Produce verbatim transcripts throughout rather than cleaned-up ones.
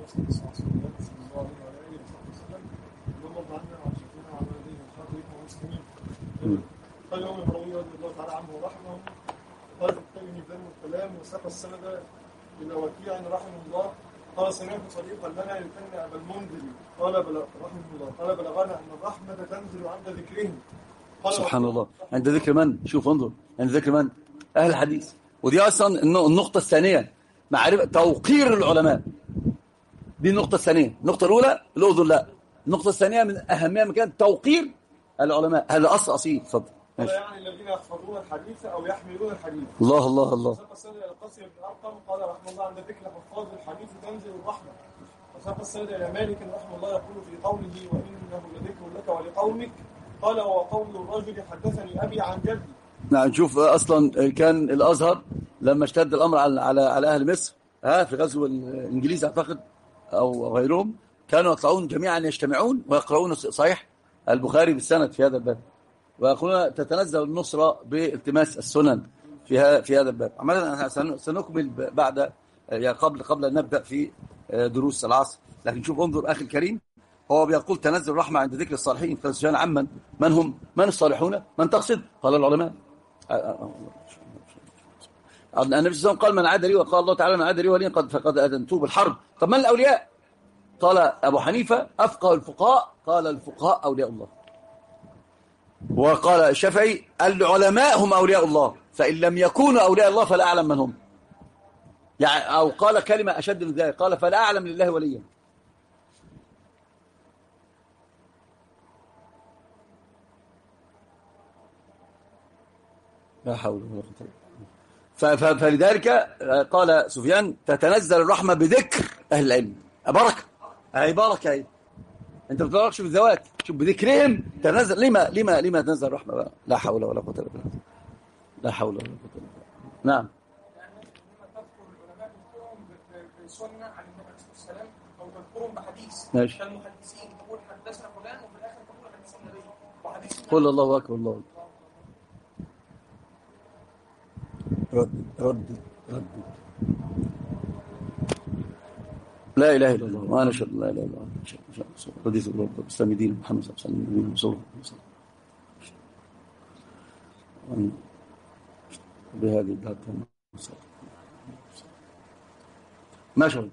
صلى الله عليه وسلم اللهم عنا وعشتنا وعلى والدينا وحاضرين ومسلمين. قال يوم الهروي رضي الله تعالى عنه ورحمه قال التيمي ذم الكلام وساق السند الى وكيع رحمه الله قال سمعت صديقا لنا يكن ابا المنذر قال بلغ رحمه الله قال بلغنا ان الرحمه تنزل عند ذكرهم. سبحان الله. عند ذكر من؟ شوف انظر، عند ذكر من؟ اهل الحديث. ودي اصلا النقطه الثانيه، معرفه توقير العلماء. دي النقطه الثانيه. النقطه الاولى الاذن، لا النقطه الثانيه من اهمها مكان توقير العلماء. هذا اصل اصيل. اتفضل. ماشي. يعني الذين يحفظون الحديث او يحملون الحديث. الله الله الله. وساق السند الى القاسم بن ارقم قال رحمه الله عند ذكر حفاظ الحديث تنزل الرحمه. وساق السند الى مالك رحمه الله يقول في قوله وانه لذكر لك ولقومك قال وقول الرجل حدثني ابي عن جدي. نعم. شوف اصلا كان الازهر لما اشتد الامر على على على اهل مصر ها في غزو الانجليز اعتقد او غيرهم، كانوا يطلعون جميعا يجتمعون ويقرؤون صحيح البخاري بالسند في هذا الباب، ويقولون تتنزل النصرة بالتماس السنن في في هذا الباب. عملا سنكمل بعد يعني قبل قبل أن نبدأ في دروس العصر. لكن شوف انظر أخي الكريم، هو بيقول تنزل الرحمة عند ذكر الصالحين. فسجان عمن من هم؟ من الصالحون؟ من تقصد؟ قال العلماء. النبي صلى الله عليه وسلم قال من عاد لي، وقال الله تعالى من عاد لي وليا قد فقد أذنته بالحرب. طب من الأولياء؟ قال أبو حنيفة أفقه الفقهاء، قال الفقهاء أولياء الله. وقال الشافعي العلماء هم أولياء الله، فإن لم يكونوا أولياء الله فلا أعلم من هم. يعني أو قال كلمة أشد من ذلك، قال فلا أعلم لله وليا. لا حول ولا قوة إلا بالله. فلذلك قال سفيان تتنزل الرحمة بذكر أهل العلم. بركة، هي بركة هي. انت بتدرك شوف الذوات، شوف بذكرهم تنزل. لما لما لما تنزل الرحمة بقى؟ لا حول ولا قوة الا بالله. لا حول ولا قوة الا بالله. نعم. يعني لما تذكر العلماء تذكرهم بسنة عن النبي عليه الصلاة والسلام او تذكرهم بحديث. ماشي. كالمحدثين تقول حدثنا فلان وفي الاخر تقول حديث النبي وحديث. قل الله اكبر. الله رد رد رد لا إله إلا الله وأنا أشهد لا إله إلا الله رضيت بالله بالإسلام دين محمد صلى الله عليه وسلم بهذه الدعوة ما شاء الله.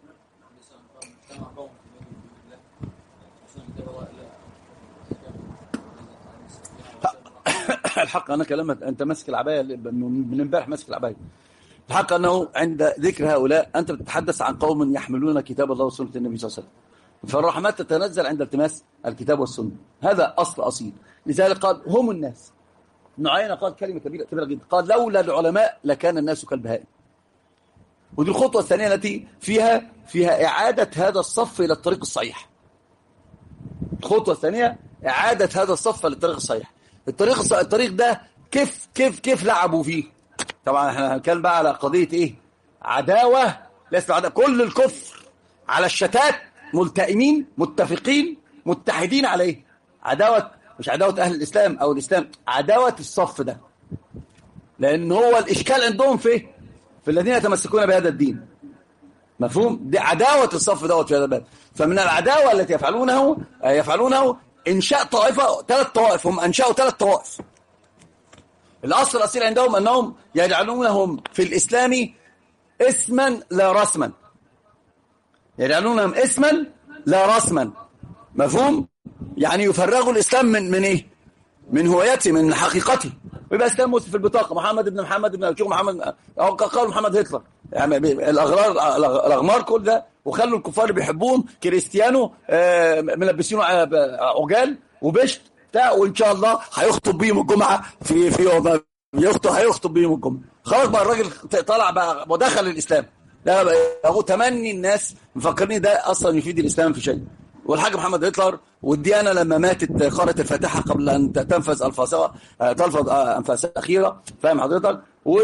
الحق أنا كلمت أنت ماسك العباية من امبارح ماسك العباية. الحق أنه عند ذكر هؤلاء أنت بتتحدث عن قوم يحملون كتاب الله وسنة النبي صلى الله عليه وسلم، فالرحمات تتنزل عند التماس الكتاب والسنة. هذا أصل أصيل. لذلك قال هم الناس. ابن عيينة قال كلمة كبيرة كبيرة جدا، قال لولا العلماء لكان الناس كالبهائم. ودي الخطوة الثانية التي فيها فيها إعادة هذا الصف إلى الطريق الصحيح. الخطوة الثانية إعادة هذا الصف للطريق الصحيح. الطريق الطريق ده كيف كيف كيف لعبوا فيه. طبعا احنا هنتكلم بقى على قضية ايه؟ عداوة. ليس عداوة، كل الكفر على الشتات ملتئمين متفقين متحدين على ايه؟ عداوة، مش عداوة اهل الاسلام او الاسلام، عداوة الصف ده. لان هو الاشكال عندهم في في الذين يتمسكون بهذا الدين. مفهوم؟ دي عداوة الصف دوت في هذا الباب. فمن العداوة التي يفعلونه يفعلونه انشاء طائفة، ثلاث طوائف. هم انشأوا ثلاث طوائف. الأصل الأصيل عندهم أنهم يجعلونهم في الإسلام اسما لا رسما، يجعلونهم اسما لا رسما. مفهوم؟ يعني يفرغوا الإسلام من من إيه؟ من هويته، من حقيقته، ويبقى إسلام مسلم في البطاقة محمد بن محمد بن أبي محمد، أو قالوا محمد هتلر. يعني الأغرار الأغمار كل ده، وخلوا الكفار اللي بيحبون كريستيانو ملبسينه عجال وبشت بتاع، وان شاء الله هيخطب بيهم الجمعه في في يوم يخطب هيخطب بيهم الجمعه. خلاص بقى الراجل طلع بقى ودخل الاسلام. ده هو تمني الناس مفكرين ده اصلا يفيد الاسلام في شيء. والحاج محمد هتلر والديانه لما ماتت قرأت الفاتحه قبل ان تنفذ الفاظها تلفظ انفاسها الاخيره. فاهم حضرتك؟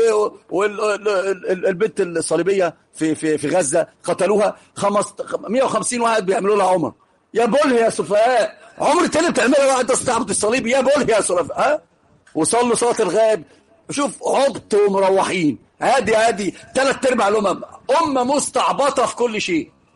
والبنت الصليبيه في في في غزه قتلوها مئة وخمسين واحد بيعملوا لها عمر. يا بوله يا سفهاء، عمر تاني بتعملها واحد تستعبد الصليب. يا بوله يا سفهاء. ها وصلوا صلاه الغائب. شوف عبط ومروحين. هادي هادي ثلاث ارباع الامم امه مستعبطه في كل شيء.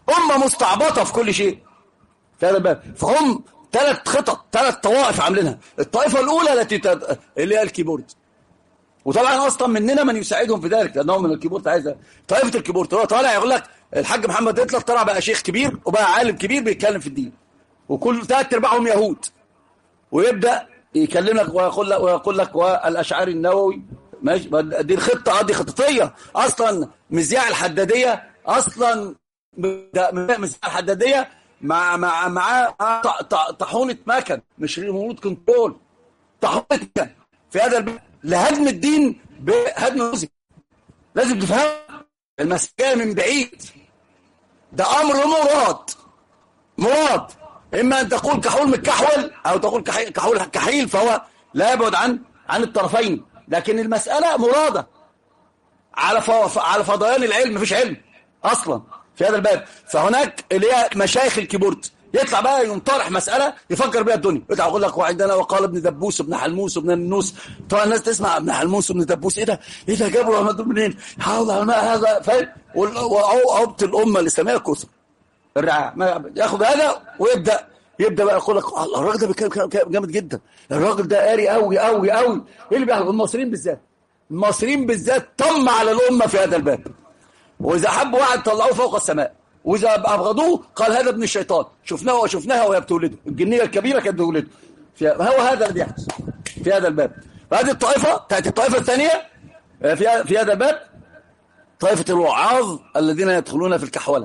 أمة مستعبطة في كل شيء في هذا الباب. فهم ثلاث خطط، ثلاث طوائف عاملينها. الطائفة الأولى التي تد... اللي هي الكيبورد، وطبعا أصلا مننا من يساعدهم في ذلك لأنهم من الكيبورد. عايزة طائفة الكيبورد هو طالع يقول لك الحاج محمد هتلر طلع بقى شيخ كبير وبقى عالم كبير بيتكلم في الدين، وكل ثلاث ارباعهم يهود، ويبدأ يكلم لك ويقول لك ويقول لك والأشعري النووي ماشي. دي الخطة دي خططية أصلا. مذياع الحدادية أصلا مذياع الحدادية مع مع مع طاحونة مكن، مش ريموت كنترول، طاحونة مكن في هذا البيت لهدم الدين بهدم الموسيقى. لازم تفهم المسألة من بعيد. ده أمر مراد مراد إما أن تقول كحول متكحول أو تقول كحول كحيل، فهو لا يبعد عن عن الطرفين، لكن المسألة مرادة على على فضيان العلم. مفيش علم أصلا في هذا الباب. فهناك اللي هي مشايخ الكيبورد يطلع بقى ينطرح مسألة يفكر بها الدنيا، يطلع يقول لك وعندنا وقال ابن دبوس ابن حلموس ابن النوس. طبعا الناس تسمع ابن حلموس ابن دبوس، ايه ده ايه ده جابوا دول منين؟ حاول علماء هذا فاهم. وعوبة الأمة الإسلامية كثر الرعاع ياخذ هذا ويبدأ يبدأ بقى يقول لك الله الراجل ده بيتكلم جامد جدا، الراجل ده قاري قوي قوي قوي. ايه اللي بيحصل؟ المصريين بالذات المصريين بالذات طم على الأمة في هذا الباب، وإذا حبوا واحد طلعوه فوق السماء، وإذا أبغضوه قال هذا ابن الشيطان. شفناه وشفناها وهي بتولده، الجنية الكبيرة كانت بتولده. هو هذا اللي يحدث في هذا الباب. فهذه الطائفة تأتي الطائفة الثانية في في هذا الباب، طائفة الوعاظ الذين يدخلون في الكحولة،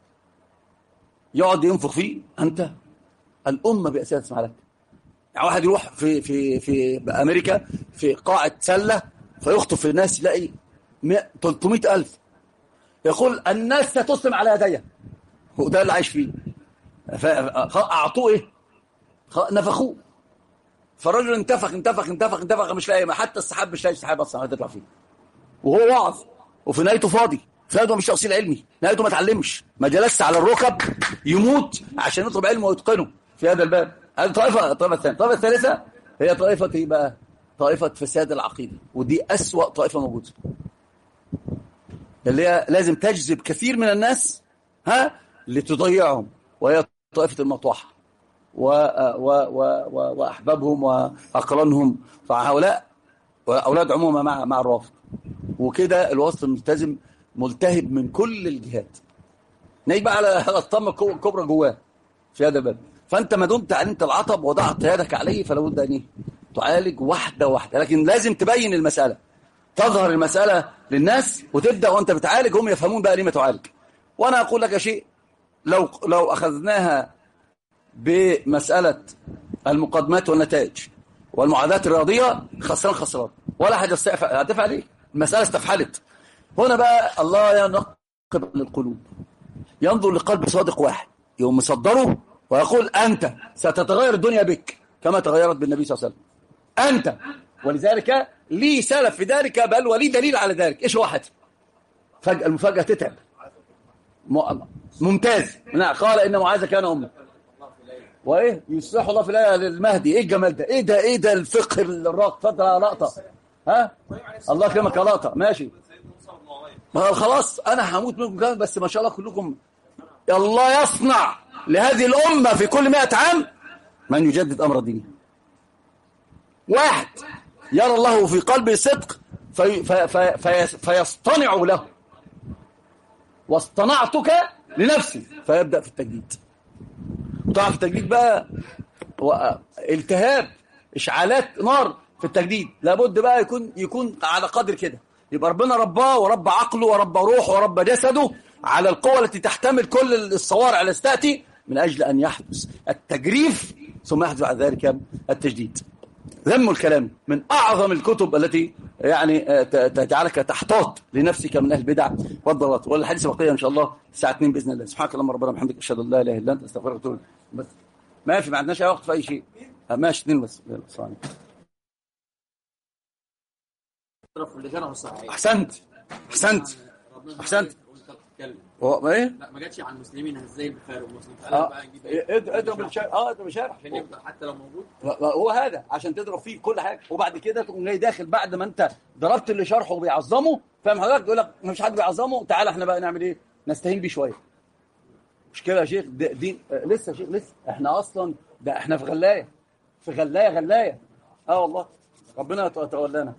يقعد ينفخ فيه. أنت الأمة بأساس تسمع لك. يعني واحد يروح في في في أمريكا في قاعة سلة فيخطف الناس يلاقي ثلاثمائة ألف، يقول الناس ستسلم على يديه، وده اللي عايش فيه. أعطوه إيه؟ نفخوه. فالرجل انتفخ انتفخ انتفخ انتفخ مش لاقي، حتى السحاب مش لاقي السحاب أصلا هتطلع فيه، وهو واعظ وفي نهايته فاضي، في نهايته مش تأصيل علمي، نهايته ما تعلمش، ما جلس على الركب يموت عشان يطلب علمه ويتقنه في هذا الباب. هذه طائفة. الطائفة الثانية الطائفة الثالثة هي طائفة ايه بقى؟ طائفة فساد العقيدة، ودي أسوأ طائفة موجودة، اللي هي لازم تجذب كثير من الناس ها لتضيعهم، وهي طائفة المطوحة و... و... و... و... وأحبابهم وأقرانهم. فهؤلاء أولاد عموما مع مع الرافض، وكده الوسط الملتزم ملتهب من كل الجهات، نيجي بقى على الطامة الكبرى جواه في هذا الباب. فأنت ما دمت علمت العطب وضعت يدك عليه فلا بد أن تعالج واحدة واحدة، لكن لازم تبين المسألة، تظهر المسألة للناس وتبدأ وأنت بتعالج هم يفهمون بقى لما تعالج. وأنا أقول لك شيء، لو لو أخذناها بمسألة المقدمات والنتائج والمعادلات الرياضية خسران خسران، ولا حاجة هتدفع عليك، المسألة استفحلت. هنا بقى الله ينقب للقلوب، ينظر لقلب صادق واحد يوم مصدره ويقول أنت ستتغير الدنيا بك كما تغيرت بالنبي صلى الله عليه وسلم أنت. ولذلك لي سلف في ذلك، بل ولي دليل على ذلك. إيش واحد فجأة المفاجأة تتعب ممتاز. نعم قال إن معاذ كان أمه وإيه يصلح الله في الآية للمهدي. إيه الجمال ده؟ إيه ده إيه ده الفقه الراق. فضل لقطة ها الله يكرمك لقطة ماشي. ما خلاص أنا هموت منكم بس ما شاء الله كلكم. الله يصنع لهذه الأمة في كل مئة عام من يجدد أمر الدين. واحد يرى الله في قلبه صدق في في في في فيصطنع له، واصطنعتك لنفسي، فيبدأ في التجديد. وطبعا في التجديد بقى التهاب إشعالات نار في التجديد، لابد بقى يكون يكون على قدر كده، يبقى ربنا رباه ورب عقله ورب روحه ورب جسده على القوة التي تحتمل كل الصوارع التي تأتي من أجل أن يحدث التجريف ثم يحدث بعد ذلك التجديد. ذم الكلام من أعظم الكتب التي يعني تجعلك تحتاط لنفسك من أهل البدع والضلالات. والحديث بقية إن شاء الله الساعة اثنين بإذن الله. سبحانك اللهم ربنا وبحمدك أشهد أن لا إله إلا أنت أستغفرك وأتوب إليك. بس ما في ما عندناش أي وقت في أي شيء. ماشي اثنين بس. أحسنت أحسنت أحسنت. هو ايه لا ما جاتش عن المسلمين ازاي البخاري ومسلم. اه بقى نجيب ايه اضرب الشارع. اه اضرب الشارع عشان يبدا حتى لو موجود. هو هذا عشان تضرب فيه كل حاجه، وبعد كده تقوم جاي داخل بعد ما انت ضربت اللي شرحه وبيعظمه، فاهم حضرتك؟ يقول لك مفيش حد بيعظمه، تعالى احنا بقى نعمل ايه؟ نستهين بيه شويه. مشكلة يا شيخ دين آه لسه يا شيخ لسه احنا اصلا ده احنا في غلاية في غلاية غلاية اه والله ربنا يتولانا.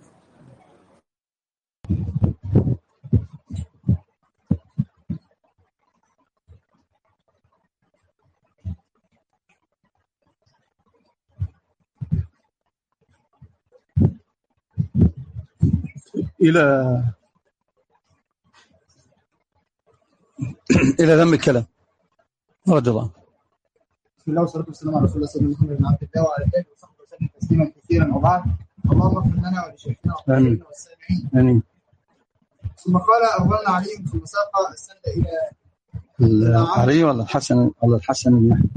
إلى إلى ذم الكلام رضي الله. بسم الله والصلاة والسلام على رسول الله صلى الله عليه وسلم بن عبد الله وعلى آله وصحبه وسلم تسليما كثيرا وبعد. اللهم اغفر لنا ولشيخنا وحبيبنا والسامعين. آمين. ثم قال أولنا عليهم ثم ساق السند إلى علي ولا الحسن ولا الحسن بن يحيى.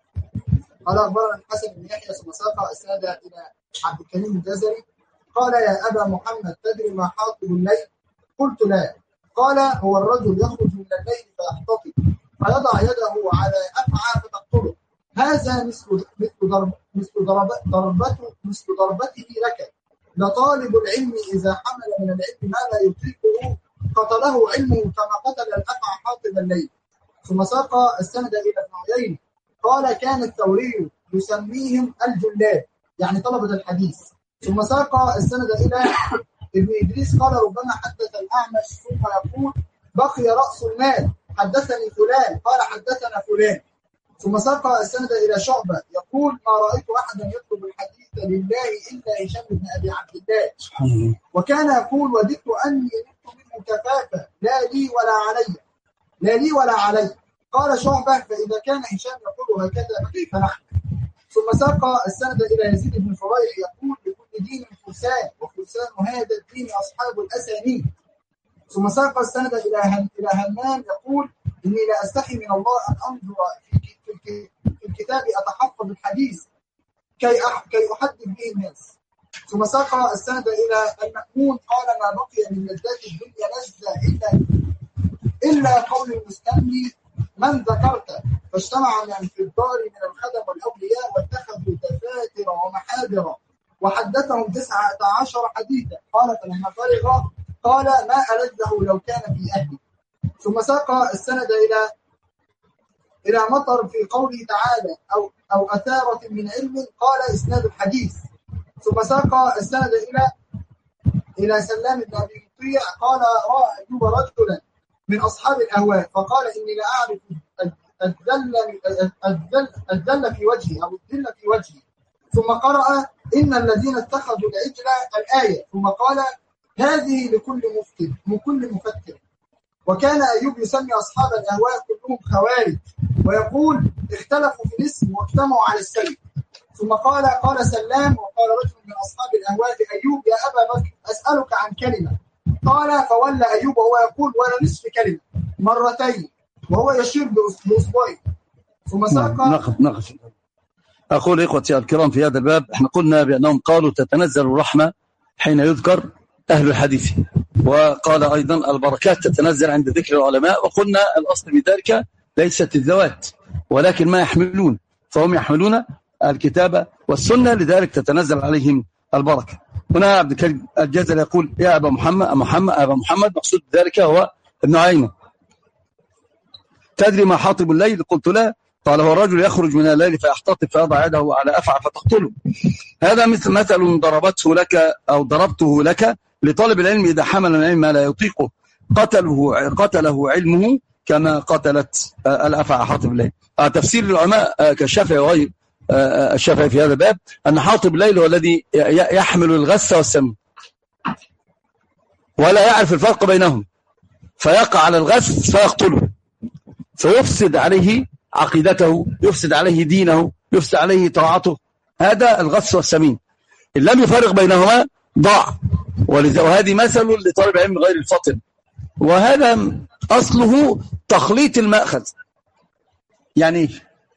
قال أخبرنا الحسن بن يحيى ثم ساق السند إلى عبد الكريم الجزري قال يا أبا محمد تدري ما حاطب الليل؟ قلت لا. قال هو الرجل يخرج من الليل فيحتطب فيضع يده على أفعى فتقتله. هذا مثل مثل ضرب مثل ضربته مثل ضربته لك. لطالب العلم إذا حمل من العلم ما لا يطيقه قتله علمه كما قتل الأفعى حاطب الليل. ثم ساق السند إلى ابن عيينة قال كان الثوري يسميهم الجلاد يعني طلبة الحديث. ثم ساق السند إلى ابن إدريس قال ربما حدث الأعمش ثم يقول بقي رأس المال حدثني فلان قال حدثنا فلان. ثم ساق السند إلى شعبة يقول ما رأيت أحدا يطلب الحديث لله إلا هشام بن أبي عبد الله وكان يقول وددت أني نلت منه كفافة لا لي ولا علي لا لي ولا علي. قال شعبة فإذا كان هشام يقول هكذا فكيف نحن. ثم ساق السند إلى يزيد بن فريح يقول لكل دين فرسان وفرسان هذا الدين أصحاب الأسانيد. ثم ساق السند إلى إلى همام يقول إني لا أستحي من الله أن أنظر في الكتاب أتحفظ الحديث كي كي أحدث به الناس. ثم ساق السند إلى المأمون قال ما بقي من لذات الدنيا لذة إلا إلا قول المستملي من ذكرت فاجتمع من في الدار من الخدم والأولياء واتخذوا دفاتر ومحاضر وحدثهم تسعة عشر حديثا. قال فلما فرغ قال ما ألذه لو كان في أهلي. ثم ساق السند إلى إلى مطر في قوله تعالى أو أو أثارة من علم قال إسناد الحديث. ثم ساق السند إلى إلى سلام بن أبي مطيع قال رأى أيوب رجلا من أصحاب الأهواء فقال إني لا أعرف الذل الذل في وجهي أو الذل في وجهي. ثم قرأ إن الذين اتخذوا العجل الآية ثم قال هذه لكل مفتر لكل مفتر. وكان أيوب يسمي أصحاب الأهواء كلهم خوارج ويقول اختلفوا في الاسم واجتمعوا على السيف. ثم قال قال سلام وقال رجل من أصحاب الأهواء أيوب يا أبا بكر أسألك عن كلمة. قال فولى أيوب وهو يقول ولا نصف كلمة مرتين وهو يشير بأصبعه. ثم ساق نقف نقف أقول إخوتي الكرام في هذا الباب احنا قلنا بأنهم قالوا تتنزل الرحمة حين يذكر أهل الحديث وقال أيضا البركات تتنزل عند ذكر العلماء وقلنا الأصل بذلك ليست الذوات ولكن ما يحملون فهم يحملون الكتابة والسنة لذلك تتنزل عليهم البركة. هنا عبد الكريم الجزري يقول يا أبا محمد محمد أبا محمد مقصود ذلك هو ابن عيينة تدري ما حاطب الليل؟ قلت لا. قال هو الرجل يخرج من الليل فيحتطب فيضع يده على أفعى فتقتله. هذا مثل مثل ضربته لك أو ضربته لك لطالب العلم إذا حمل العلم ما لا يطيقه قتله قتله علمه كما قتلت الأفعى حاطب الليل. تفسير العلماء كالشافعي وغير الشافعي في هذا الباب أن حاطب الليل هو الذي يحمل الغث والسم ولا يعرف الفرق بينهم فيقع على الغث فيقتله فيفسد عليه عقيدته يفسد عليه دينه يفسد عليه طاعته. هذا الغث والسمين إن لم يفرق بينهما ضاع. وهذه مثل لطالب علم غير الفطن وهذا أصله تخليط المأخذ. يعني إيش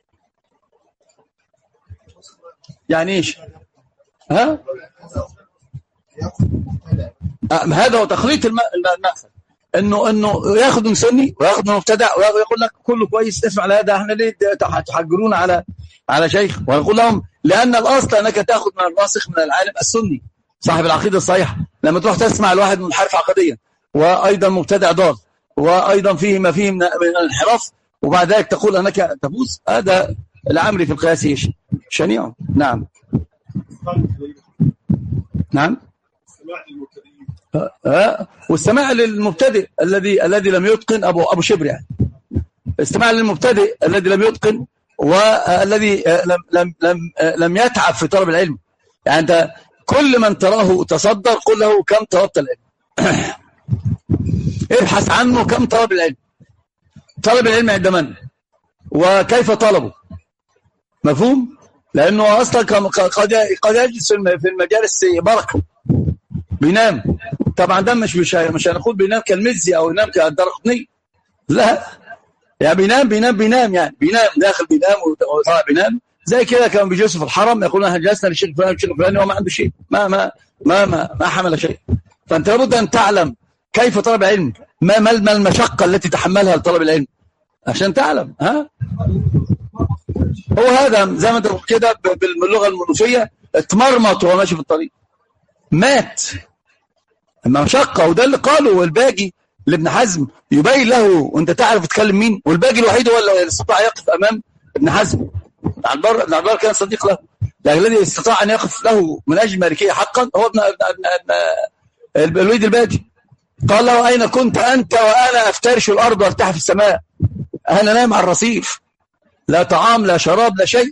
يعني إيش ها هذا هو تخليط المأخذ انه انه ياخذ من سني وياخذ من مبتدع ويقول لك كله كويس اسمع على هذا احنا ليه تحجرون على على شيخ ويقول لهم لان الاصل انك تاخذ من الراسخ من العالم السني صاحب العقيده الصحيحه. لما تروح تسمع لواحد منحرف عقديا وايضا مبتدع ضال وايضا فيه ما فيه من الانحراف وبعد ذلك تقول أنك تفوز، هذا العمل في القياس شنيع. نعم نعم. أه. والسماع للمبتدئ الذي الذي لم يتقن أبو أبو شبر، يعني استماع للمبتدئ الذي لم يتقن والذي لم لم لم لم يتعب في طلب العلم. يعني أنت كل من تراه تصدر قل له كم طلبت العلم ابحث عنه كم طلب العلم، طلب العلم عند من وكيف طلبه، مفهوم؟ لأنه أصلا قد قد يجلس في المجالس بركة بينام، طبعا ده مش مش مش هنقول بينام كالمزي أو ينام كالدرقطني، لا يعني بينام بينام بينام يعني بينام داخل بينام وطالع بينام، زي كده كانوا بيجلسوا في الحرم يقولون احنا جلسنا للشيخ فلان والشيخ فلان وهو ما عنده شيء، ما ما ما ما, ما حمل شيء. فأنت لابد أن تعلم كيف طلب العلم، ما ما المشقة التي تحملها لطلب العلم عشان تعلم. ها هو هذا زي ما انت كده باللغة المنوفية اتمرمط وهو ماشي في الطريق مات، مشقة. وده اللي قاله الباجي لابن حزم يبين له وانت تعرف تتكلم مين، والباجي الوحيد هو اللي استطاع يقف امام ابن حزم. ابن عبار ابن عبار كان صديق له، لكن الذي استطاع ان يقف له من اجل المالكيه حقا هو ابن ابن الوليد الباجي. قال له اين كنت انت وانا افترش الارض وارتاح في السماء، انا نايم على الرصيف، لا طعام لا شراب لا شيء.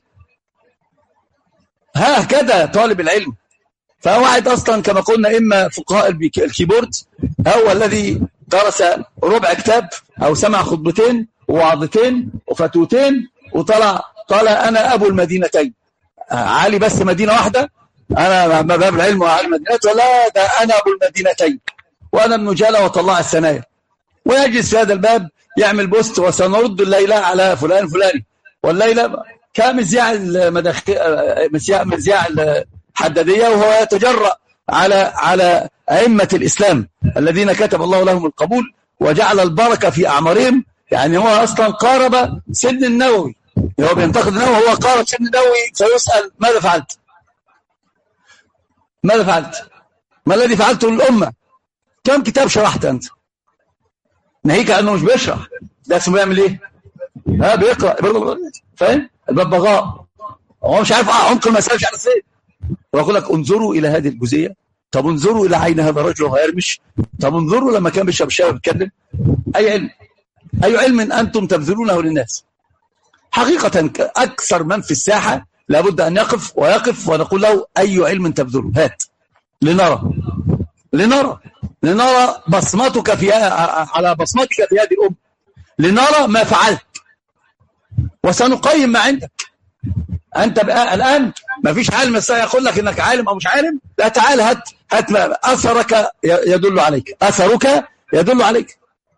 هكذا طالب العلم. فواحد اصلا كما قلنا اما فقهاء الكيبورد هو الذي درس ربع كتاب او سمع خطبتين ووعظتين وفتوتين وطلع قال انا ابو المدينتين، علي بس مدينه واحده، انا باب العلم وعلي مدينته، لا ده انا ابو المدينتين وانا ابن جاله وطلع الثنايا، ويجلس في هذا الباب يعمل بوست وسنرد الليله على فلان فلاني، والليله كمذياع المذياع مذياع الحداديه، وهو يتجرأ على على ائمه الاسلام الذين كتب الله لهم القبول وجعل البركه في اعمارهم. يعني هو اصلا قارب سن النووي، هو بينتقد النووي، هو قارب سن النووي، فيسأل ماذا فعلت؟ ماذا فعلت؟ ما الذي فعلته للامه؟ كم كتاب شرحت انت؟ ناهيك انه مش بيشرح، ده اسمه بيعمل ايه؟ ها بيقرا، فاهم؟ الببغاء هو مش عارف عمق المسألة، مش عارف ايه، ويقول لك انظروا الى هذه الجزئيه، طب انظروا الى عين هذا الرجل وهو يرمش، طب انظروا لما كان بيشرب الشاي بيتكلم. اي علم، اي علم انتم تبذلونه للناس حقيقه. اكثر من في الساحه لابد ان يقف ويقف ونقول له اي علم تبذله، هات لنرى لنرى لنرى بصمتك في على بصمتك في هذه الأمة، لنرى ما فعلت وسنقيم ما عندك. أنت بقى الآن ما فيش عالم يقول لك إنك عالم أو مش عالم، لا تعال هات هات أثرك يدل عليك، أثرك يدل عليك.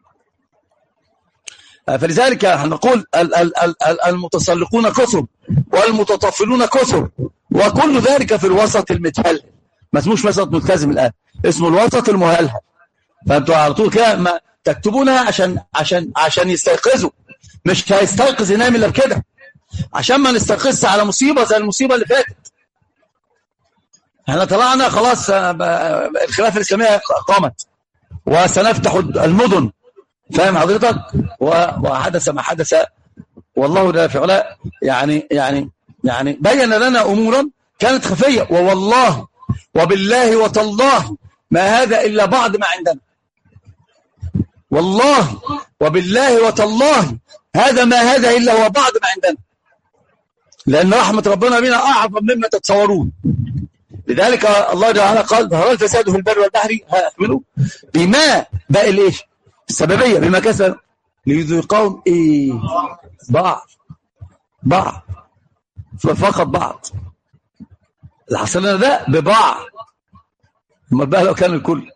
فلذلك نقول المتسلقون كثر والمتطفلون كثر، وكل ذلك في الوسط المتهلهل، ما اسموش وسط ملتزم الآن، اسمه الوسط المهلهل. فانتوا على طول كده ما تكتبونها عشان عشان عشان يستيقظوا، مش هيستيقظ ينام الا بكده، عشان ما نستيقظش على مصيبه زي المصيبه اللي فاتت. احنا طلعنا خلاص، الخلافه الاسلاميه قامت وسنفتح المدن، فاهم حضرتك؟ وحدث ما حدث، والله لا في علاء، يعني يعني يعني بين لنا امورا كانت خفيه، ووالله وبالله وتالله ما هذا الا بعض ما عندنا، والله وبالله وتالله هذا ما هذا الا هو بعض ما عندنا، لان رحمه ربنا بنا اعظم مما تتصورون. لذلك الله تعالى قال ظهر الفساد في البر والبحر هاكملوا بما بقى ليش السببيه بما كسب ليذيقهم ايه بعض بعض فقط بعض اللي حصل لنا ده ببعض، امال بقى لو كان الكل.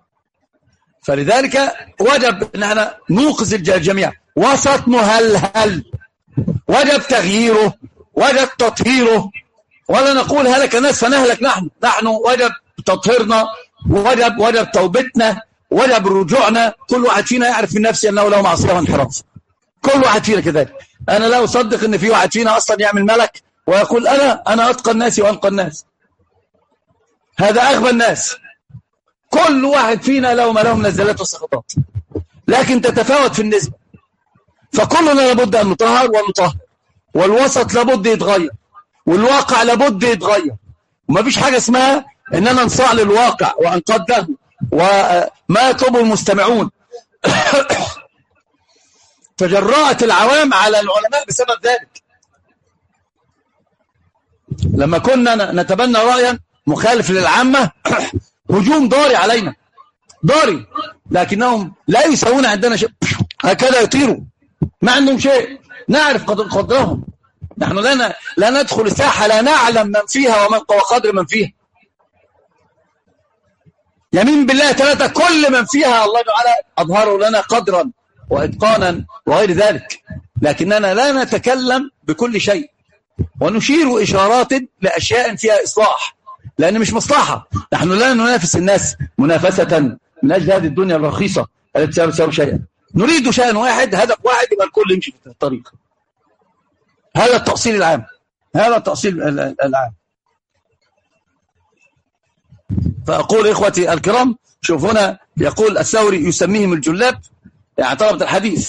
فلذلك وجب ان احنا نوقظ الجميع، وسط مهلهل وجب تغييره، وجب تطهيره، ولا نقول هلك الناس فنهلك نحن، نحن وجب تطهيرنا، وجب وجب توبتنا، وجب رجوعنا. كل واحد فينا يعرف من نفسه انه له معصيه وانحراف، كل واحد فينا كذلك. انا لا اصدق ان في واحد فينا اصلا يعمل ملك ويقول انا انا اتقى الناس وانقى الناس، هذا اغبى الناس. كل واحد فينا له ما له من الزلات والسقطات، لكن تتفاوت في النسبه. فكلنا لابد أن نطهر ونطهر، والوسط لابد يتغير، والواقع لابد يتغير. وما فيش حاجة اسمها إننا نصاع للواقع وأنقذه وما يطلبه المستمعون. تجرأت العوام على العلماء بسبب ذلك. لما كنا نتبنى رأيا مخالف للعامة هجوم ضاري علينا، ضاري، لكنهم لا يسوون عندنا شيء، هكذا يطيروا ما عندهم شيء. نعرف قدرهم، نحن لا لا ندخل الساحة لا نعلم من فيها ومن وقدر من فيها. يمين بالله ثلاثة، كل من فيها الله تعالى أظهروا لنا قدرا وإتقانا وغير ذلك، لكننا لا نتكلم بكل شيء ونشير إشارات لأشياء فيها إصلاح، لأن مش مصلحة. نحن لا ننافس الناس منافسة من أجل هذه الدنيا الرخيصة التي لا تساوي شيئا. نريد شيء واحد، هدف واحد، يبقى الكل يمشي في الطريق. هذا التأصيل العام، هذا التأصيل العام. فأقول إخوتي الكرام، شوف هنا يقول الثوري يسميهم الجلاب، يعني طلبة الحديث.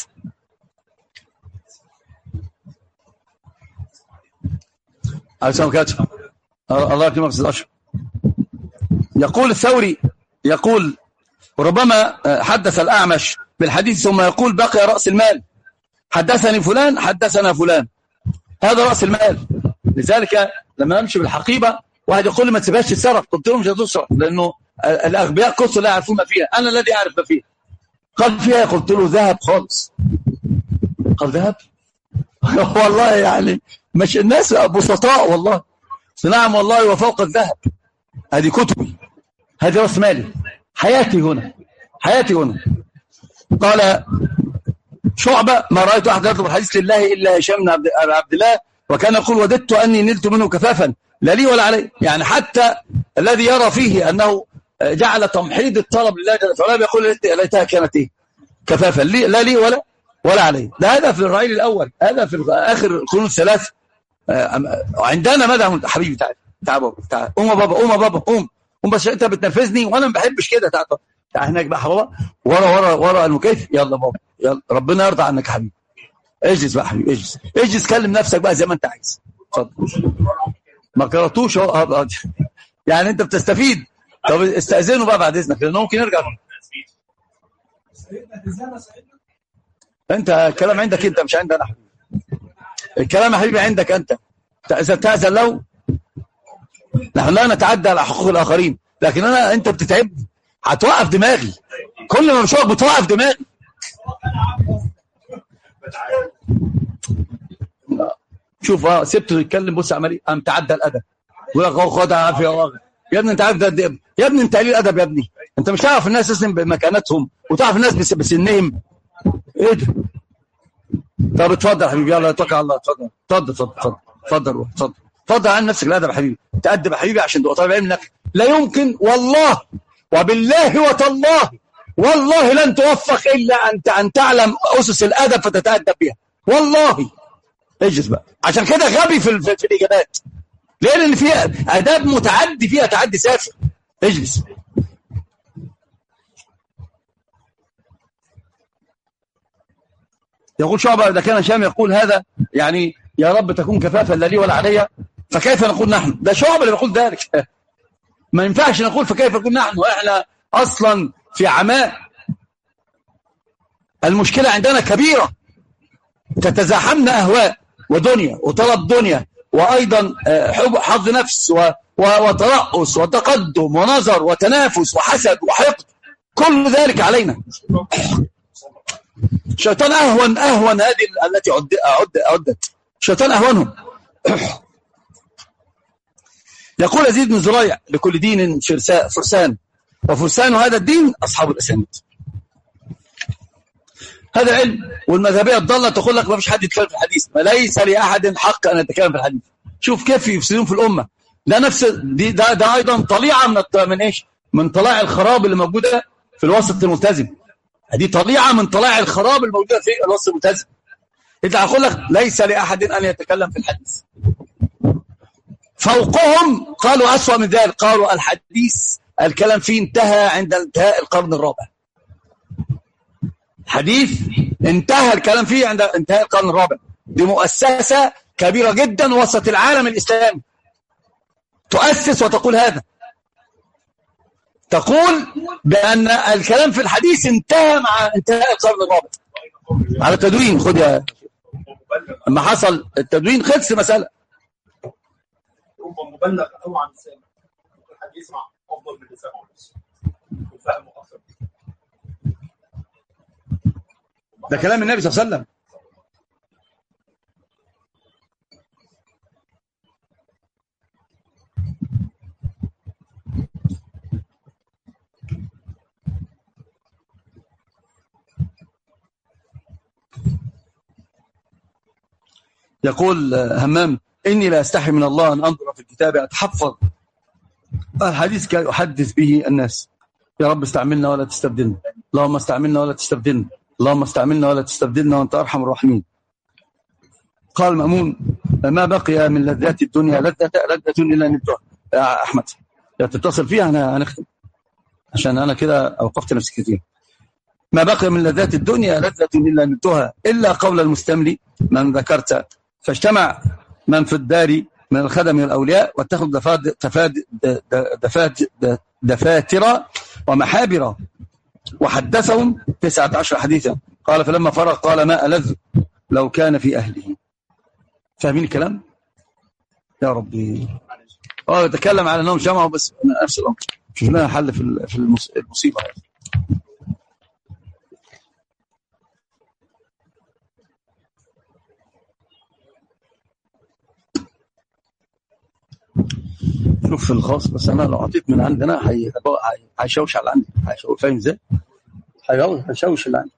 أسلام كاتب الله يكرمك أستاذ أشرف. يقول الثوري، يقول ربما حدث الأعمش بالحديث ثم يقول بقي رأس المال، حدثني فلان حدثنا فلان، هذا رأس المال. لذلك لما أمشي بالحقيبة واحد يقول لي ما تسيبهاش تتسرق، قلت له مش هتسرق، لأنه الأغبياء قصوا لا يعرفون ما فيها، أنا الذي أعرف ما فيها. قال فيها، قلت له ذهب خالص. قال ذهب؟ والله يعني مش الناس بسطاء والله. نعم والله، وفوق الذهب. هذه كتبي، هذه رأس مالي، حياتي هنا، حياتي هنا. قال شعبة ما رأيت أحد يطلب الحديث لله إلا هشام بن عبد الله، وكان يقول وددت أني نلت منه كفافا لا لي ولا علي. يعني حتى الذي يرى فيه أنه جعل تمحيض الطلب لله جل وعلا يقول ليتها كانت إيه كفافا لي لا لي ولا ولا علي. ده هذا في الرعيل الأول، هذا في آخر القرون الثلاث. عندنا ماذا حبيبي؟ تعال تعال بابا، تعال قوم يا بابا، قوم يا بابا، قوم قوم، بس انت بتنرفزني وانا ما بحبش كده. تعال تعال هناك بقى يا بابا، ورا ورا ورا المكيف، يلا بابا يلا، ربنا يرضى عنك يا حبيبي. اجلس بقى حبيبي، اجلس اجلس، كلم نفسك بقى زي ما انت عايز. اتفضل. ما قرأتوش اهو يعني انت بتستفيد. طب استأذنوا بقى بعد اذنك، لانه ممكن يرجع. انت الكلام عندك انت، مش عندي انا حبيبي. الكلام يا حبيبي عندك انت. اذا تأذن له، نحن لا نتعدى على حقوق الاخرين، لكن انا انت بتتعبني، هتوقف دماغي. كل ما بشوفك بتوقف دماغي. شوف اه سبته يتكلم، بص عمل ايه، قام تعدى الادب ويقول خدها عافيه واغر. يا ابني انت عارف ده، يا ابني انت قليل ادب، يا ابني انت مش تعرف الناس اسم بمكانتهم وتعرف الناس بسنهم. ايه ده؟ طب اتفضل يا حبيبي، يلا اتوكل على الله. اتفضل اتفضل اتفضل اتفضل اتفضل اتفضل عن نفسك الادب يا حبيبي، تأدب يا حبيبي عشان تبقى طالب علم. انك لا يمكن والله وبالله وتالله والله لن توفق الا انت ان تعلم اسس الادب فتتأدب بها والله. اجلس بقى، عشان كده غبي في, في, في الاجابات، لان فيها اداب متعدي، فيها تعدي سافر. اجلس. يقول شعبة إذا كان هشام يقول هذا يعني يا رب تكون كفافا لا لي ولا علي، فكيف نقول نحن؟ ده شعبة اللي بيقول ذلك. ما ينفعش نقول فكيف نقول نحن واحنا اصلا في عماء. المشكلة عندنا كبيرة، تتزاحمنا اهواء ودنيا وطلب دنيا، وايضا حظ نفس وترأس وتقدم ونظر وتنافس وحسد وحقد، كل ذلك علينا. الشيطان أهون أهون هذه التي عد عد عدت الشيطان أهونهم. يقول يزيد بن زريع لكل دين فرسان، وفرسان هذا الدين أصحاب الأسانيد. هذا علم. والمذهبية الضالة تقول لك ما فيش حد يتكلم في الحديث، ما ليس لأحد حق أن يتكلم في الحديث. شوف كيف يفسدون في الأمة. ده نفس دي ده, ده أيضا طليعة من من إيش؟ من طلاع الخراب اللي موجودة في الوسط الملتزم. هذه طليعة من طلاع الخراب الموجودة في الوسط الملتزم. إذا أقول لك ليس لأحد أن يتكلم في الحديث. فوقهم قالوا أسوأ من ذلك، قالوا الحديث الكلام فيه انتهى عند انتهاء القرن الرابع. حديث انتهى الكلام فيه عند انتهاء القرن الرابع. دي مؤسسة كبيرة جدا وسط العالم الإسلامي تؤسس وتقول هذا، تقول بأن الكلام في الحديث انتهى مع انتهاء القرن الرابع على التدوين. خد يا لما حصل التدوين خلص مسألة. ربما مبلغ أو عن سامع الحديث مع أفضل من لسانه ونفسه وفهمه أكثر. ده كلام النبي صلى الله عليه وسلم. يقول همام: إني لا أستحي من الله أن أنظر في الكتاب أتحفظ الحديث كي أحدث به الناس. يا رب استعملنا ولا تستبدلنا، اللهم استعملنا ولا تستبدلنا، اللهم استعملنا ولا تستبدلنا وأنت أرحم الراحمين. قال مأمون: ما بقي من لذات الدنيا لذة لذة إلا نبتها. يا أحمد يا تتصل فيها أنا هنختم عشان أنا كده أوقفت نفسي كتير. ما بقي من لذات الدنيا لذة إلا نبتها إلا قول المستملي من ذكرت، فاجتمع من في الدار من الخدم والأولياء واتخذوا دفاد دفاد دفاد دفاتر ومحابر وحدثهم تسعة عشر حديثا. قال فلما فرغ قال: ما ألذ لو كان في أهله. فاهمين الكلام؟ يا ربي. اه يتكلم على أنهم جمعوا بس نفس الأمر. شوف لنا حل في في المصيبة. شوف في الخاص بس انا لو عطيت من عندنا هيشوش على عندي. فاهم ازاي؟ هيشوش اللي عندي.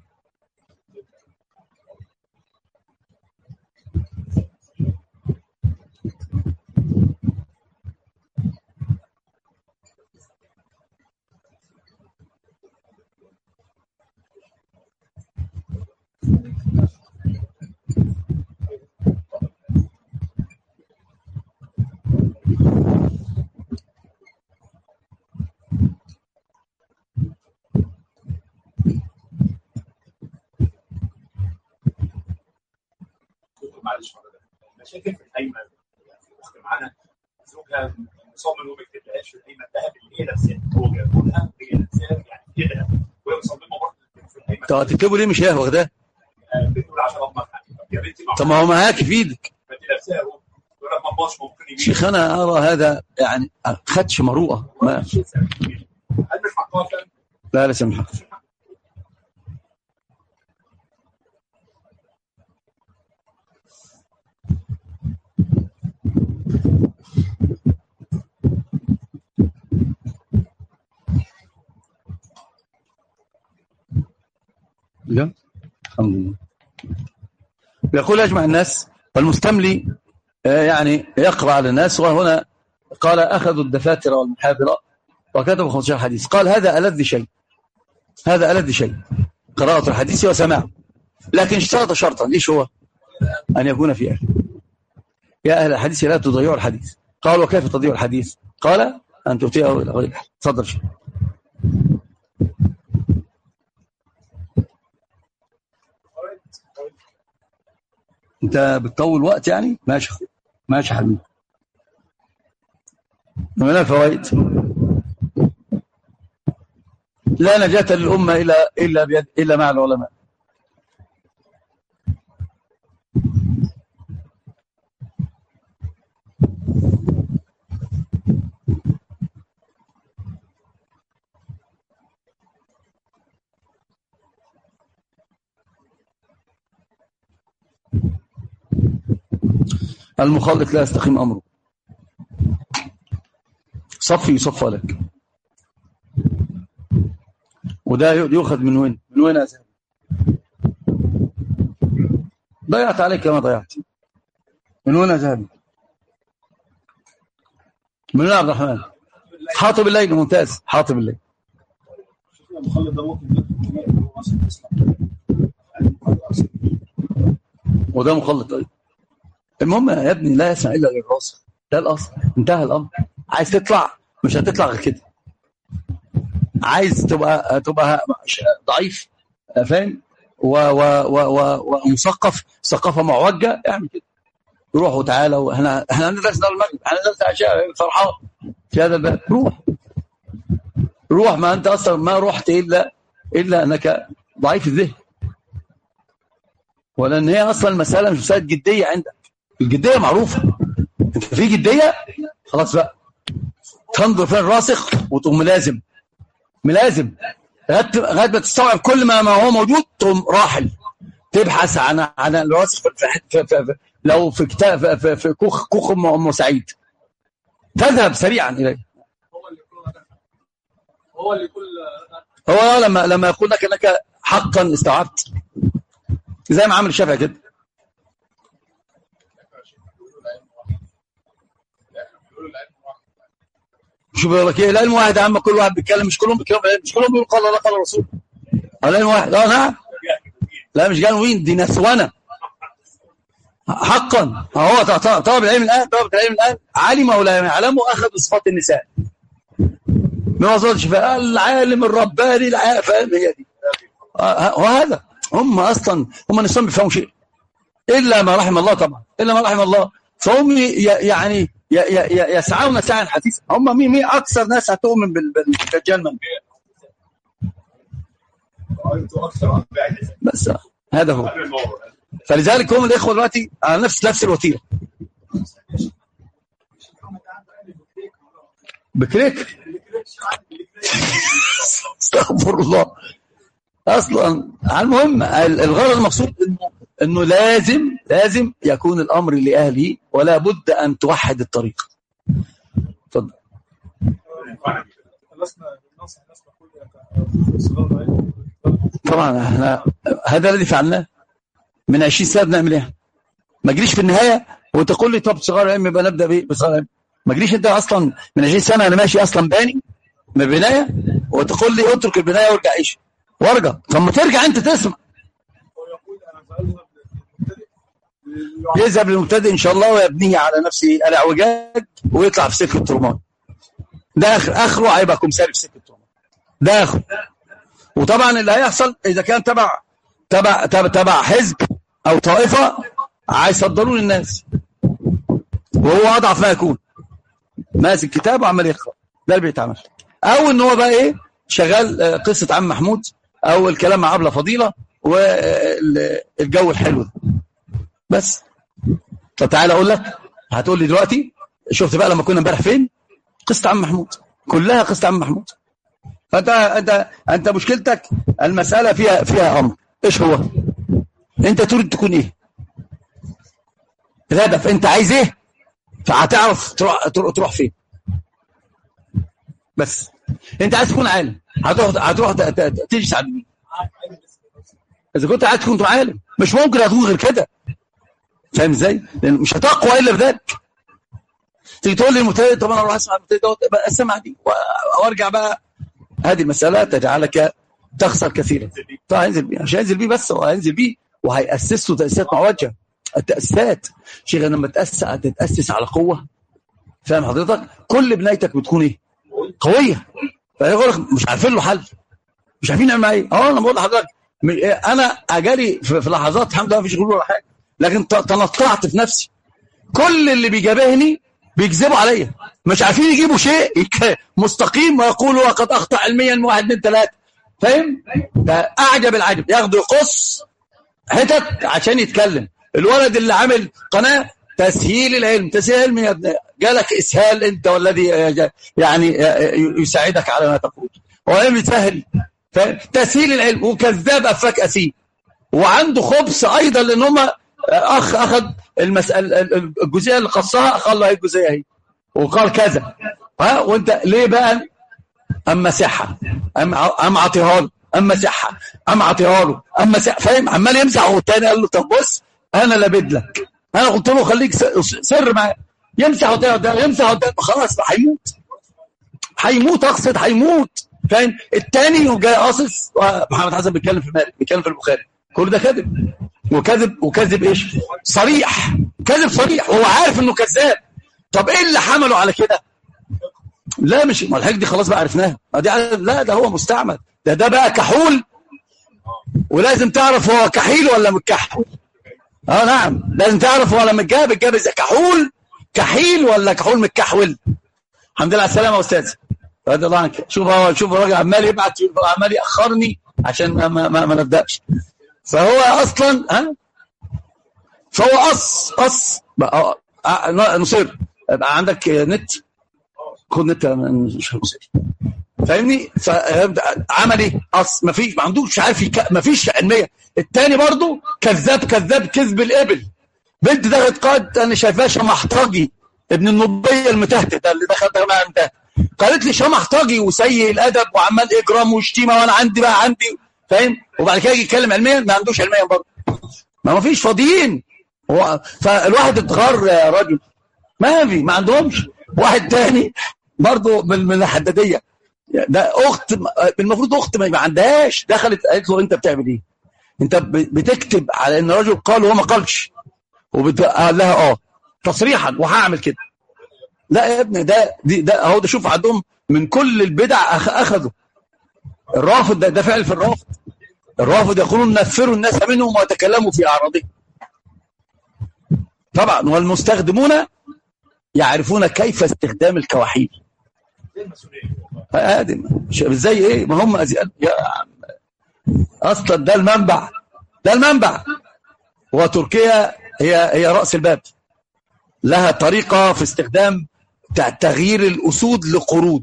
معلش مشاكل في القايمه اخت معانا زوجها مصمم وما بيكتبلهاش في القايمه الذهب اللي هي نفسها هو جايبها هي نفسها يعني كده وهي مصممه برضه في القايمه. طب هتكتبوا ليه مش هي واخداه؟ بتقول عشان اضمن يا بنتي. طب ما هو معاك في ايدك. ما دي نفسها هو يقول لك ما باش ممكن يمين. شيخ انا ارى هذا يعني خدش مروءه. ما هل مش حقها فعلا؟ لا لا سامحك. الحمد لله. يقول أجمع الناس والمستملي يعني يقرأ على الناس. وهنا قال أخذوا الدفاتر والمحابر وكتبوا خمسة عشر حديث. قال هذا ألذ شيء، هذا ألذ شيء قراءة الحديث وسماعه، لكن اشترط شرطا. ليش هو؟ أن يكون في أهل. يا أهل الحديث لا تضيعوا الحديث. قال وكيف تضيع الحديث؟ قال أن تؤتيه إلى غير. تفضل شيء. انت بتطول وقت يعني. ماشي ماشي حبيبي. من الفوائد: لا نجاة للأمة إلا إلا بيد إلا مع العلماء. المخالط لا يستقيم أمره. صفي يصفى لك. وده يؤخذ من وين؟ من وين أزهر؟ ضيعت عليك كما ضيعت. من وين أزهر؟ من عبد الرحمن حاطب الليل. ممتاز. حاطب الليل. المخلط ده ممكن وده مخلط أيضا. المهم يا ابني لا يسمع إلا للراسخ. ده الأصل. انتهى الأمر. عايز تطلع مش هتطلع غير كده. عايز تبقى تبقى ضعيف فاهم ومثقف ثقافه معوجه، اعمل كده. روح وتعالى، واحنا احنا ندرس ده المغرب، احنا ندرس عشاء فرحان في هذا الباب. روح روح، ما انت اصلا ما رحت الا الا انك ضعيف الذهن، ولان هي اصلا المساله مش مساله جديه عندك. الجديه معروفه، انت في جديه خلاص بقى تنظر فين الراسخ وتقوم ملازم ملازم لغايه ما تستوعب كل ما, ما هو موجود، تقوم راحل تبحث عن عن الراسخ في, في, في, في لو في كتاب في, في كوخ كوخ ام سعيد، تذهب سريعا اليه. هو اللي يكون هو اللي يكون هو لما لما يقول لك انك حقا استوعبت، زي ما عمل الشافعي كده. شو بيقول لك ايه؟ العلم واحد يا عم، كل واحد بيتكلم، مش كلهم بيتكلموا، مش كلهم بيقولوا قال الله قال الرسول. العلم واحد. اه نعم، لا مش جانوين، دي نسوانه حقا. هو طلب العلم الان، طلب العلم الان علم او لا يعلم، واخذ بصفات النساء من وظائف الشفاء، العالم الرباني فاهم، هي دي. وهذا هم اصلا هم نسوان ما بيفهموا شيء الا ما رحم الله، طبعا الا ما رحم الله. فهم يعني يسعون سعيا حثيثا. هم مين مين اكثر ناس هتؤمن بالدجال؟ من بس هذا هو. فلذلك هم الاخوه دلوقتي على نفس نفس الوتيره. بكريك استغفر الله. اصلا المهم الغرض المقصود انه انه لازم لازم يكون الامر لاهله، ولا بد ان توحد الطريق. اتفضل. طبعا احنا هذا الذي فعلناه من عشرين سنه. بنعمل ايه؟ ما جريش في النهايه وتقول لي طب صغار العلم يبقى نبدا بايه؟ بصغار العلم. ما جريش انت اصلا من عشرين سنه انا ماشي اصلا باني من البنايه، وتقول لي اترك البنايه وارجع عيش وارجع. فما ترجع انت تسمع. يذهب للمبتدئ ان شاء الله ويبنيه على نفسه الاعوجاج ويطلع في سكه الترمان. ده اخر اخره هيبقى كمثال في سكه الترمان. ده اخره. وطبعا اللي هيحصل اذا كان تبع تبع تبع, تبع حزب او طائفه هيصدروا للناس، وهو اضعف ما يكون ماسك كتاب وعمال يقرا. ده اللي بيتعمل. او ان هو بقى ايه، شغال قصه عم محمود او الكلام مع ابله فضيله والجو الحلو ده بس. طب تعالى اقول لك، هتقول لي دلوقتي شفت بقى لما كنا امبارح فين؟ قصه عم محمود، كلها قصه عم محمود. فانت انت انت مشكلتك المساله فيها فيها امر. ايش هو؟ انت تريد تكون ايه؟ الهدف انت عايز ايه؟ فهتعرف تروح تروح فين. بس انت عايز تكون عالم، هتروح هتروح تجلس على مين؟ اذا كنت عايز تكون عالم مش ممكن هتكون غير كده. فاهم ازاي؟ لان مش هتقوى الا بذلك. تيجي تقول لي المبتدئ، طب انا اروح اسمع المبتدئ دوت اسمع دي وارجع بقى. هذه المساله تجعلك تخسر كثيرا. طيب هينزل بيه، مش هينزل بيه بس، هو هينزل بيه وهيأسس له تأسيسات معوجه. التأسيسات شيخ لما تأسس تتأسس على قوه، فاهم حضرتك؟ كل بنايتك بتكون ايه؟ قويه. فيقول لك مش عارفين له حل، مش عارفين نعمل ايه. اه انا بقول لحضرتك انا اجالي في لحظات الحمد لله مفيش غلول ولا حاجه، لكن تنطعت في نفسي. كل اللي بيجابهني بيكذبوا عليا، مش عارفين يجيبوا شيء مستقيم ويقولوا وقد اخطا علميا واحد اثنين ثلاثه. فاهم؟ ده اعجب العجب. ياخدوا يقص حتت عشان يتكلم. الولد اللي عامل قناه تسهيل العلم، تسهيل العلم يا ابني، جالك اسهال انت والذي يعني يساعدك على ما تقول. هو علم يسهل، تسهيل العلم. وكذاب افاك اسيم، وعنده خبث ايضا لان هم اخ اخذ المساله الجزئيه اللي قصها، قال له هي الجزئيه اهي وقال كذا. ها وانت ليه بقى؟ اما صحه ام ام عطيها له، اما صحه ام عطيها له، اما فاهم؟ عمال يمسح. والتاني قال له طب بص انا لابد لك. انا قلت له خليك سر معاه. يمسح وتاني يمسح وتاني، خلاص هيموت هيموت اقصد هيموت. فاهم؟ الثاني جاي قاصص. محمد حسن بيتكلم في مالك، بيتكلم في البخاري، كل ده كذب. وكذب وكذب ايش؟ صريح، كذب صريح وهو عارف انه كذاب. طب ايه اللي حمله على كده؟ لا مش ما الحاجه دي خلاص بقى عرفناها. دي لا ده هو مستعمل، ده ده بقى كحول ولازم تعرف هو كحيل ولا متكحول. اه نعم، لازم تعرف هو لما اتجاب اتجاب اذا كحول كحيل ولا كحول متكحول. الحمد لله على السلامه يا استاذ، رضي الله عنك. شوف هو شوف الراجل عمال يبعت عمال ياخرني عشان ما ما, ما نبداش. فهو اصلا ها فهو قص قص نصير يبقى عندك نت، خد نت مش فاهمني. فعمل ايه؟ قص ما فيش، ما عندوش مش عارف يك... ما فيش علميه. الثاني برضو كذاب كذاب كذب الابل. بنت دخلت قالت انا شايفاه شمحطاجي ابن النوبيه المتهته اللي دخل ده معايا ده، قالت لي شمحطاجي وسيء الادب وعمال اجرام وشتيمه وانا عندي بقى عندي فاهم. وبعد كده يجي يتكلم علميا ما عندوش علميا برضه، ما ما فيش فاضيين. هو فالواحد اتغر يا راجل، ما في ما عندهمش. واحد تاني برضه من من الحداديه ده اخت المفروض اخت ما عندهاش، دخلت قالت له انت بتعمل ايه؟ انت بتكتب على ان الرجل قال وهو ما قالش، وقال لها اه تصريحا وهعمل كده. لا يا ابني ده دي ده اهو ده شوف عندهم من كل البدع اخذوا. الرافض ده, ده فعل في الرافض. الرافض يقولون نفروا الناس منهم ويتكلموا في اعراضهم. طبعا والمستخدمون يعرفون كيف استخدام الكواحيل. ادم زي ايه؟ ما هم أزياد. يا عم اصلا ده المنبع، ده المنبع. وتركيا هي هي راس الباب، لها طريقه في استخدام تغيير الاسود لقرود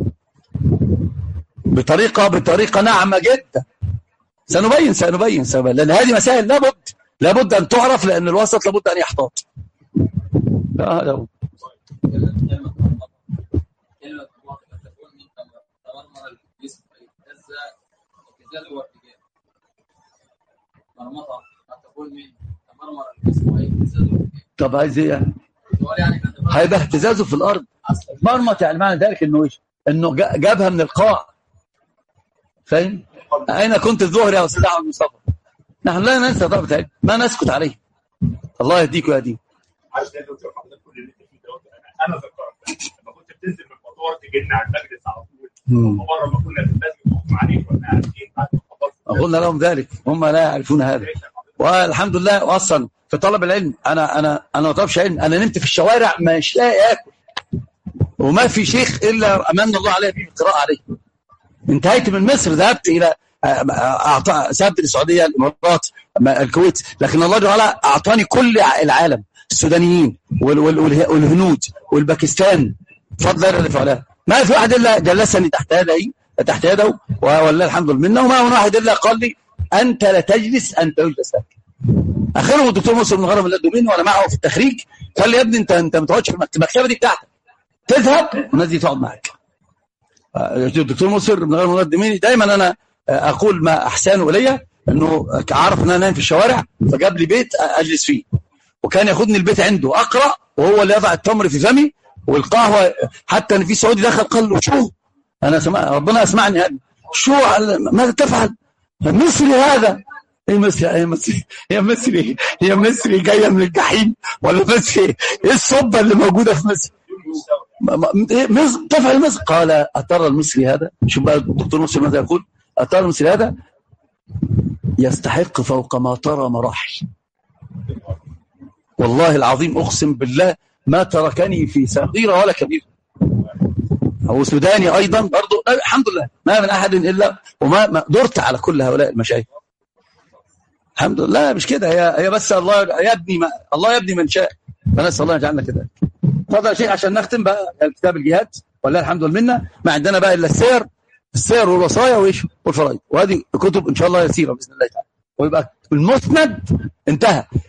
بطريقه بطريقه ناعمه جدا. سنبين سنبين سنبين لان هذه مسائل لابد لابد ان تعرف، لان الوسط لابد ان يحتاط. اه لابد. طب عايز ايه يعني؟ هيبقى اهتزازه في الارض. مرمط يعني معنى ذلك انه ايش؟ انه جابها من القاع. فاهم؟ اين كنت الظهر يا استاذ احمد مصطفى؟ نحن لا ننسى طبعا بتاعي. ما نسكت عليه. الله يهديك ويهديك. عايز ده دكتور حضرتك كل اللي انت فيه ده انا ذكرت لما كنت بتنزل من المطار تجي لنا على المجلس على طول، ومره ما كنا في المسجد نقوم عليك واحنا قاعدين بعد ما خلصنا قلنا لهم ذلك، هم لا يعرفون هذا. والحمد لله. اصلا في طلب العلم انا انا انا ما طلبش علم، انا نمت في الشوارع مش لاقي اكل، وما في شيخ الا امن الله عليه في القراءه عليه. انتهيت من مصر، ذهبت الى ذهبت السعوديه، الامارات، الكويت، لكن الله تعالى اعطاني كل العالم، السودانيين والهنود والباكستان، فضل الله تعالى. ما في واحد الا جلسني تحت يدي تحت يده والله الحمد لله منه، وما واحد الا قال لي انت لا تجلس، انت يجلس لك. اخرهم الدكتور مصر بن غرام اللي دومين وانا معه في التخريج، قال لي يا ابني انت انت ما تقعدش في المكتبه دي بتاعتك، تذهب والناس دي تقعد معاك. الدكتور مصر بن غرام الدوميني دايما انا اقول ما احسانه الي انه عارف ان انا نايم في الشوارع، فجاب لي بيت اجلس فيه، وكان ياخدني البيت عنده اقرا، وهو اللي يضع التمر في فمي والقهوه. حتى ان في سعودي دخل قال له شو انا سمع ربنا اسمعني هذا شو ماذا تفعل؟ مصري هذا. ايه مصري؟ ايه مصري؟ هي مصري هي مصري جايه من الجحيم ولا مصري؟ ايه الصبه اللي موجوده في مصر؟ مصر تفعل مصر؟ قال اترى المصري هذا، شوف بقى الدكتور مصر ماذا يقول، اترى المصري هذا يستحق فوق ما ترى مراحل. والله العظيم اقسم بالله ما تركني في صغيره ولا كبيره. هو سوداني ايضا برضه الحمد لله، ما من احد الا وما درت على كل هؤلاء المشايخ الحمد لله. مش كده، هي هي بس الله يبني ما الله يبني من شاء، فنسال الله يجعلنا كده. اتفضل يا شيخ عشان نختم بقى كتاب الجهاد، والله الحمد لله ما عندنا بقى الا السير السير والوصايا وايش والفرائض، وهذه كتب ان شاء الله يسيره باذن الله تعالى، ويبقى المسند انتهى.